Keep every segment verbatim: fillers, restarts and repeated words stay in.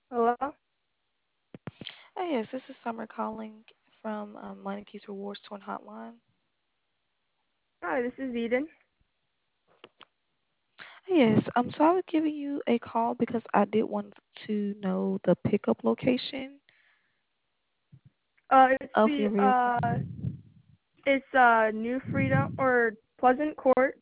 Hello? Oh, yes, this is Summer calling from um, Money Peace Rewards Twin Hotline. Hi, this is Eden. Yes, um, so I was giving you a call because I did want to know the pickup location Uh, it's of the your vehicle. uh, it's uh New Freedom or Pleasant Court,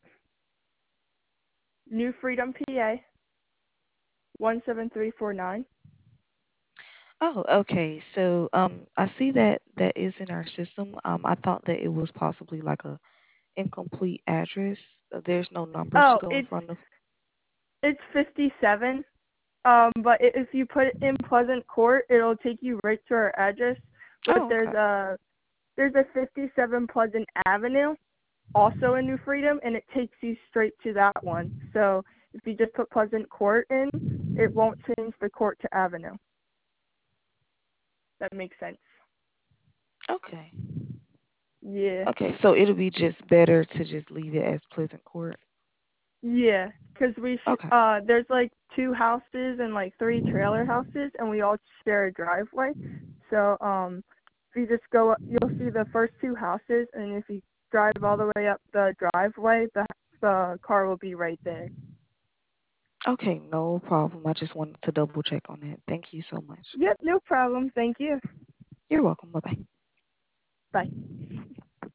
New Freedom, P A, one seven three four nine. Oh, okay. So um, I see that that is in our system. Um, I thought that it was possibly like a incomplete address. Uh, There's no numbers to Oh, go in it's front of. it's fifty-seven. Um, but i- if you put it in Pleasant Court, it'll take you right to our address. But Oh, there's okay. a there's a fifty-seven Pleasant Avenue, also in New Freedom, and it takes you straight to that one. So if you just put Pleasant Court in, it won't change the court to Avenue. That makes sense. Okay. Yeah. Okay. So it'll be just better to just leave it as Pleasant Court. Yeah, 'cause we sh- Okay. uh there's like two houses and like three trailer houses, and we all share a driveway. So um if you just go up, you'll see the first two houses, and if you drive all the way up the driveway, the the car will be right there. Okay, no problem. I just wanted to double check on that. Thank you so much. Yep, no problem. Thank you. You're welcome. Bye bye. Bye.